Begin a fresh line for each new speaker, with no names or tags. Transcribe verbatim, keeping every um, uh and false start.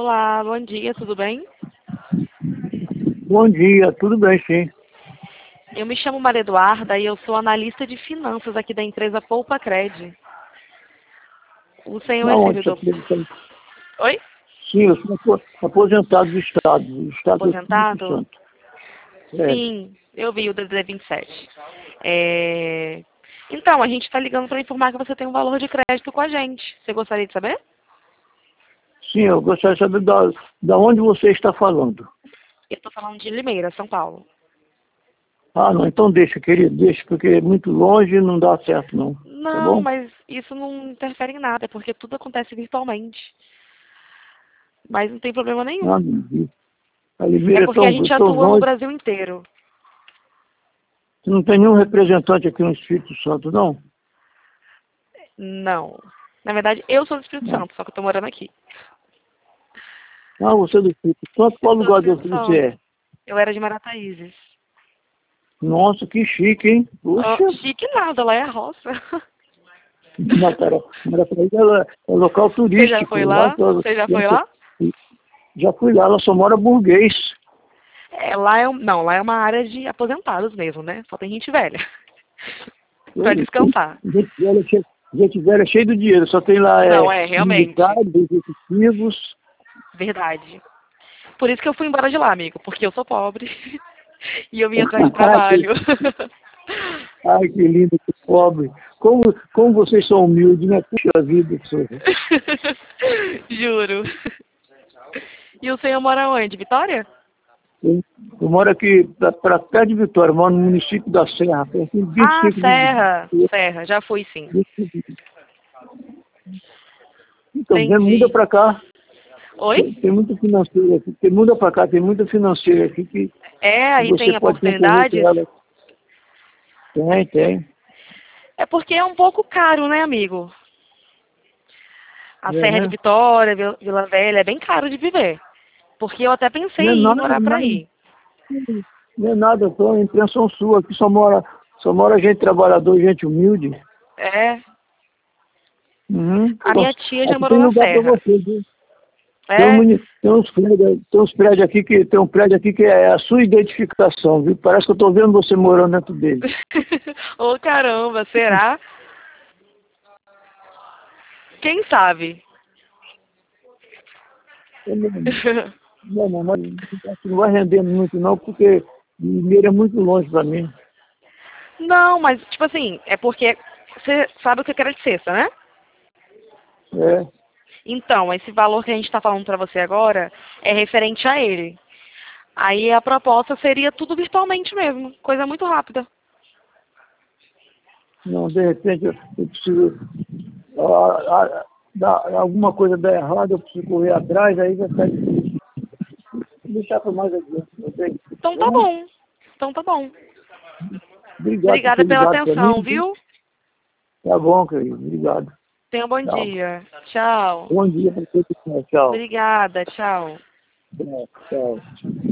Olá, bom dia, tudo bem?
Bom dia, tudo bem, sim.
Eu me chamo Maria Eduarda e eu sou analista de finanças aqui da empresa Poupa Cred. O senhor
Na
é
onde você
servidor...
aposentado?
Oi?
Sim, eu sou apo- aposentado do Estado, do Estado do Espírito
Aposentado?
Santo. É.
Sim, eu vi o D D D vinte e sete. É... Então, a gente está ligando para informar que você tem um valor de crédito com a gente. Você gostaria de saber?
Sim, eu gostaria de saber da, da onde você está falando.
Eu estou falando de Limeira, São Paulo.
Ah, não, então deixa, querido, deixa, porque é muito longe e não dá certo, não. Tá
Não,
bom?
mas isso não interfere em nada, porque tudo acontece virtualmente. Mas não tem problema
Ah,
nenhum.
meu Deus. A
É
Limeira é
porque a
tão,
gente
tão
atua no
longe,
Brasil inteiro.
não tem nenhum representante aqui no Espírito Santo, não?
Não. Na verdade, eu sou do Espírito
Não.
Santo, só que eu tô morando aqui.
Ah, você é do Espírito Santo,
Eu
qual
sou do
lugar
Espírito
você você
Santo.
é?
Eu era de Marataízes.
Nossa, que chique, hein?
Ah,
Puxa.
chique nada, lá é a roça.
Matara- Marataízes é, é local
Você já
turístico.
foi
Lá,
lá? Você já foi lá?
já fui lá, ela só mora burguês.
É, lá é, um- não, lá é uma área de aposentados mesmo, né? Só tem gente velha. Pra descansar.
Gente velha, cheia, gente velha cheia do dinheiro, só tem lá
Não,
é,
é, realmente.
militares, executivos.
Verdade. Por isso que eu fui embora de lá, amigo, porque eu sou pobre e eu vim atrás de trabalho.
Ai, que lindo, que pobre. Como, como vocês são humildes, né? Puxa vida, senhor.
Juro. E o senhor mora onde? Vitória?
Eu, eu moro aqui para perto de Vitória, moro no município da Serra, tem vinte e
Ah,
cinco
Serra.
mil.
Serra, já fui sim.
Então, vem, muda
Entendi.
para cá.
Oi?
Tem, tem muita financeira aqui. Tem, muda para cá, tem muita financeira aqui que,
É,
que
aí
você
tem
pode concorrer com
oportunidades.
ela. Tem, tem.
É porque é um pouco caro, né, amigo? A
É,
Serra de
né?
Vitória, Vil- Vila Velha, é bem caro de viver. Porque eu até pensei
Não é
em ir
nada,
morar por
não,
aí.
não é nada, eu tô em impressão sua, aqui só mora, só mora gente trabalhador, gente humilde.
É,
Uhum.
a
Então,
minha tia já
aqui
morou
tem
na
lugar para
Serra.
você, viu? Tem, um,
É.
muni- tem, uns prédios, tem uns prédios aqui que tem um prédio aqui que é a sua identificação, viu? Parece que eu estou vendo você morando dentro dele.
Ô, caramba, será? Quem sabe?
Eu não, não, não, mas acho que não vai render muito não, porque Mineiro é muito longe para mim.
Não, mas, tipo assim, é porque você sabe o que eu quero de cesta, né?
É,
Então, esse valor que a gente está falando para você agora é referente a ele. Aí a proposta seria tudo virtualmente mesmo, coisa muito rápida.
não, de repente eu, eu preciso, ah, ah, dá- alguma coisa dá errado, eu preciso correr atrás, aí vai ficar difícil. Vou deixar para mais adiante, ok?
Então tá
Bom,
bom. Então tá bom.
obrigado por
Obrigada
ter
pela
ligado para
atenção,
mim.
viu?
Tá bom, querido, obrigado.
Tenha um bom
Tchau.
dia. Tchau.
Bom dia para você. Tchau.
Obrigada, tchau.
Tchau. Tchau.